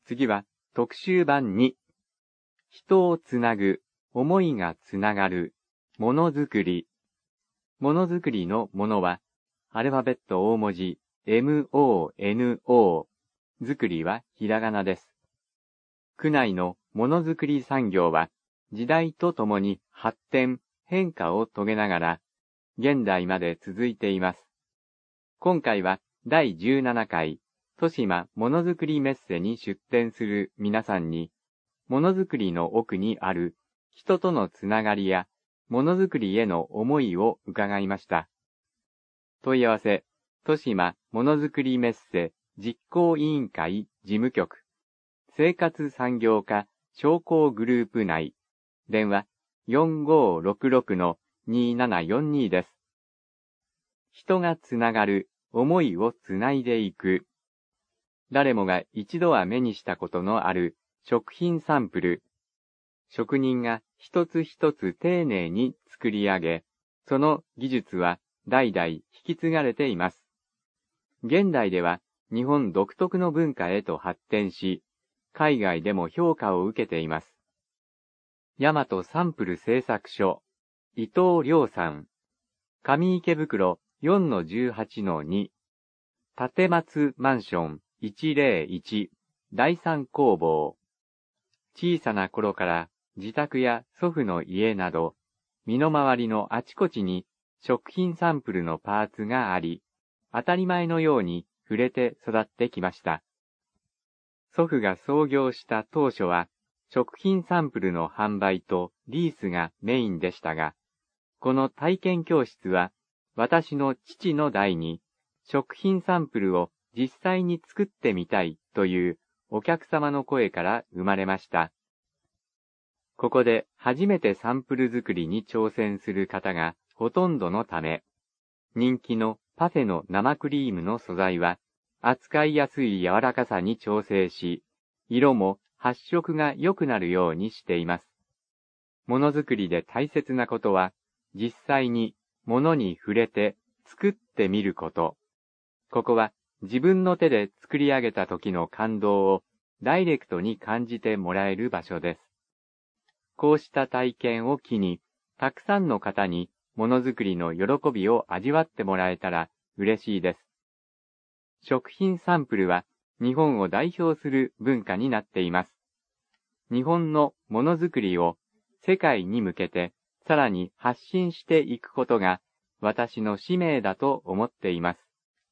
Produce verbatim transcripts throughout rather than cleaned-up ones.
次は特集版に、人をつなぐ、思いがつながる、ものづくり。ものづくりのものは、アルファベット大文字、エムオーエヌオー、づくりはひらがなです。区内のものづくり産業は、時代とともに発展、変化を遂げながら、現代まで続いています。今回はだいじゅうななかい、豊島ものづくりメッセに出展する皆さんに、ものづくりの奥にある人とのつながりや、ものづくりへの思いを伺いました。問い合わせ、豊島ものづくりメッセ実行委員会事務局、生活産業課商工グループ内、電話 よんごーろくろくのにーななよんに です。人がつながる、思いをつないでいく。誰もが一度は目にしたことのある食品サンプル。職人が一つ一つ丁寧に作り上げ、その技術は代々引き継がれています。現代では日本独特の文化へと発展し、海外でも評価を受けています。大和サンプル製作所、伊藤亮さん、上池袋 よんのじゅうはちのに、立松マンションいちぜろいち、第三工房。小さな頃から自宅や祖父の家など、身の回りのあちこちに食品サンプルのパーツがあり、当たり前のように触れて育ってきました。祖父が創業した当初は、食品サンプルの販売とリースがメインでしたが、この体験教室は、私の父の代に、食品サンプルを実際に作ってみたいというお客様の声から生まれました。ここで初めてサンプル作りに挑戦する方がほとんどのため、人気のパフェの生クリームの素材は扱いやすい柔らかさに調整し、色も発色が良くなるようにしています。ものづくりで大切なことは、実際にものに触れて作ってみること。ここは自分の手で作り上げた時の感動をダイレクトに感じてもらえる場所です。こうした体験を機に、たくさんの方にものづくりの喜びを味わってもらえたら嬉しいです。食品サンプルは日本を代表する文化になっています。日本のものづくりを世界に向けてさらに発信していくことが私の使命だと思っています。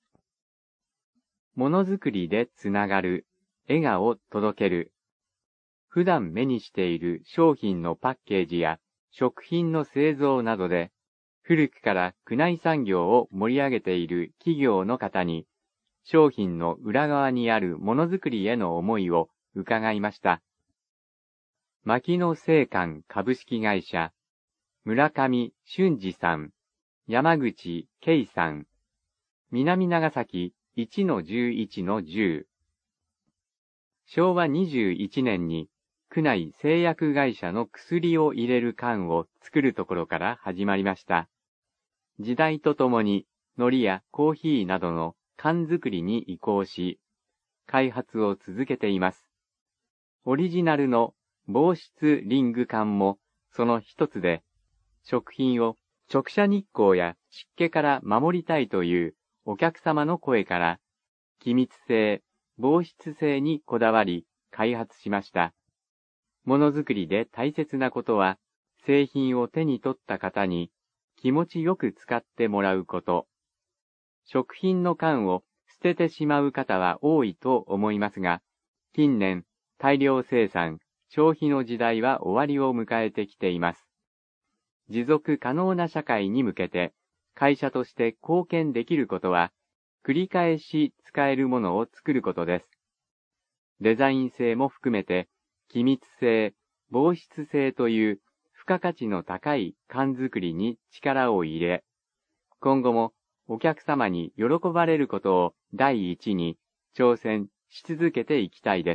ものづくりでつながる、笑顔を届ける。普段目にしている商品のパッケージや食品の製造などで、古くから区内産業を盛り上げている企業の方に、商品の裏側にあるものづくりへの思いを伺いました。牧野製缶株式会社、村上俊二さん、山口圭さん、南長崎いちのじゅういちのじゅう。しょうわにじゅういちねんに、区内製薬会社の薬を入れる缶を作るところから始まりました。時代とともに海苔やコーヒーなどの缶作りに移行し、開発を続けています。オリジナルの防湿リング缶もその一つで、食品を直射日光や湿気から守りたいというお客様の声から、気密性、防湿性にこだわり開発しました。ものづくりで大切なことは、製品を手に取った方に気持ちよく使ってもらうこと。食品の缶を捨ててしまう方は多いと思いますが、近年大量生産、消費の時代は終わりを迎えてきています。持続可能な社会に向けて、会社として貢献できることは、繰り返し使えるものを作ることです。デザイン性も含めて、気密性、防湿性という付加価値の高い缶作りに力を入れ、今後もお客様に喜ばれることを第一に挑戦し続けていきたいです。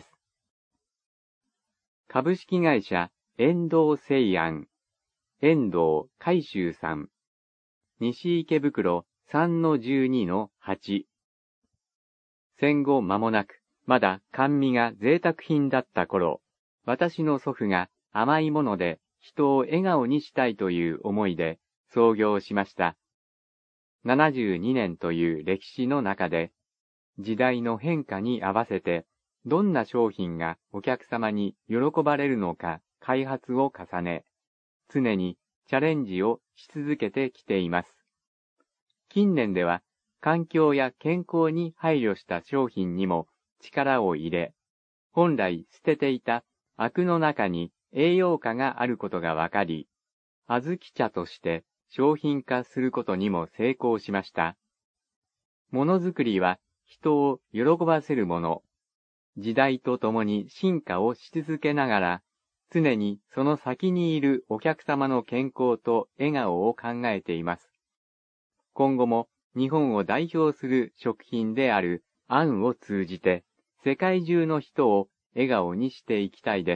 株式会社遠藤製薬、遠藤海舟さん、西池袋 さんのじゅうにのはち。戦後間もなくまだ甘味が贅沢品だった頃、私の祖父が甘いもので人を笑顔にしたいという思いで創業しました。ななじゅうにねんという歴史の中で、時代の変化に合わせて、どんな商品がお客様に喜ばれるのか開発を重ね、常にチャレンジをし続けてきています。近年では、環境や健康に配慮した商品にも力を入れ、本来捨てていたアクの中に栄養価があることがわかり、小豆茶として商品化することにも成功しました。ものづくりは人を喜ばせるもの、時代とともに進化をし続けながら、常にその先にいるお客様の健康と笑顔を考えています。今後も日本を代表する食品であるあんを通じて、世界中の人を笑顔にしていきたいです。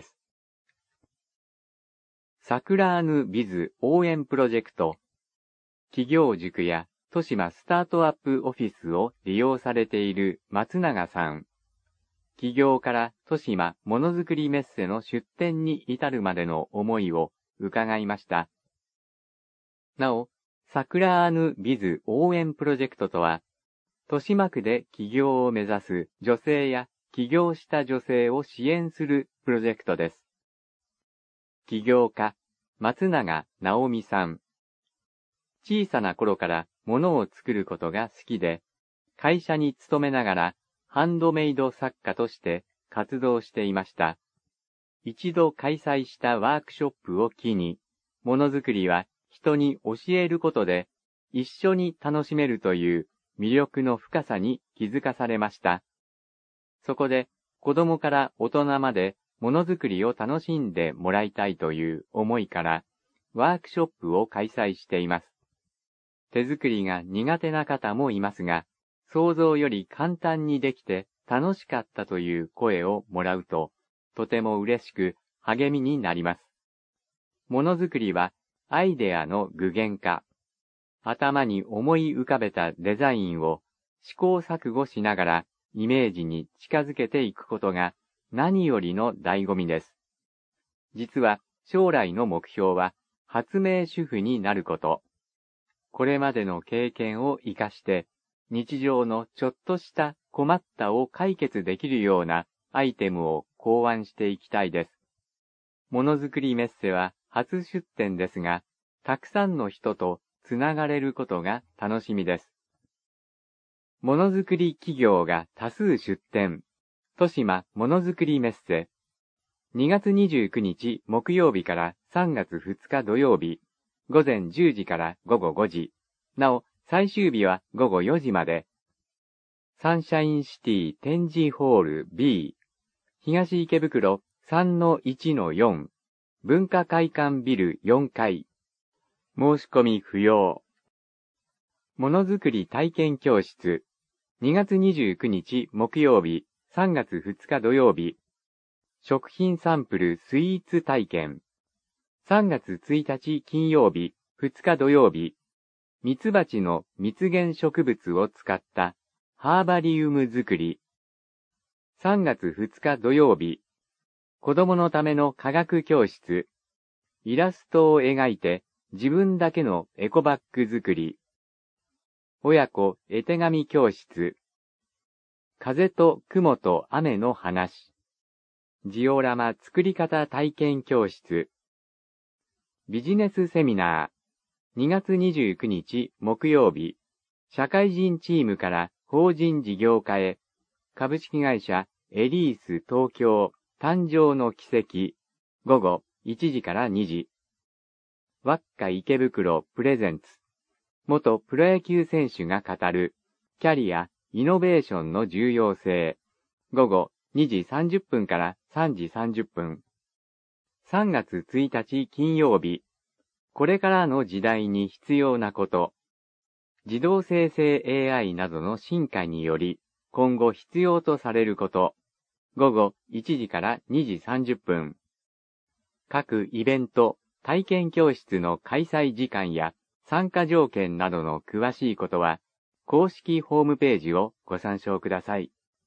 サクラーヌビズ応援プロジェクト。企業塾や豊島スタートアップオフィスを利用されている松永さん。起業から豊島ものづくりメッセの出展に至るまでの思いを伺いました。なお、サクラーヌビズ応援プロジェクトとは、豊島区で起業を目指す女性や起業した女性を支援するプロジェクトです。起業家、松永直美さん。小さな頃から物を作ることが好きで、会社に勤めながらハンドメイド作家として活動していました。一度開催したワークショップを機に、ものづくりは人に教えることで一緒に楽しめるという魅力の深さに気づかされました。そこで子供から大人までものづくりを楽しんでもらいたいという思いからワークショップを開催しています。手作りが苦手な方もいますが、想像より簡単にできて楽しかったという声をもらうと、とても嬉しく励みになります。ものづくりはアイデアの具現化。頭に思い浮かべたデザインを試行錯誤しながらイメージに近づけていくことが何よりの醍醐味です。実は将来の目標は発明主婦になること。これまでの経験を活かして日常のちょっとした困ったを解決できるようなアイテムを考案していきたいです。ものづくりメッセは初出展ですが、たくさんの人とつながれることが楽しみです。ものづくり企業が多数出展。豊島ものづくりメッセ。にがつにじゅうくにち木曜日からさんがつふつか土曜日、ごぜんじゅうじからごごごじ。なお、最終日はごごよじまで。サンシャインシティ展示ホール B、東池袋 さんのいちのよん、文化会館ビルよんかい。申し込み不要。ものづくり体験教室。にがつにじゅうくにち木曜日、さんがつふつか土曜日。食品サンプルスイーツ体験。さんがつついたち金曜日、ふつか土曜日。ミツバチの蜜源植物を使ったハーバリウム作り。さんがつふつか土曜日。子供のための科学教室。イラストを描いて自分だけのエコバッグ作り。親子絵手紙教室。風と雲と雨の話。ジオラマ作り方体験教室。ビジネスセミナー。にがつにじゅうくにち木曜日。社会人チームから法人事業化へ。株式会社エリース東京誕生の奇跡。午後いちじからにじ。ワッカ池袋プレゼンツ。元プロ野球選手が語るキャリア、イノベーションの重要性。午後にじさんじゅっぷんからさんじさんじゅっぷん。さんがつついたち金曜日。これからの時代に必要なこと。自動生成 エーアイ などの進化により、今後必要とされること。午後いちじからにじさんじゅっぷん。各イベント、体験教室の開催時間や参加条件などの詳しいことは、公式ホームページをご参照ください。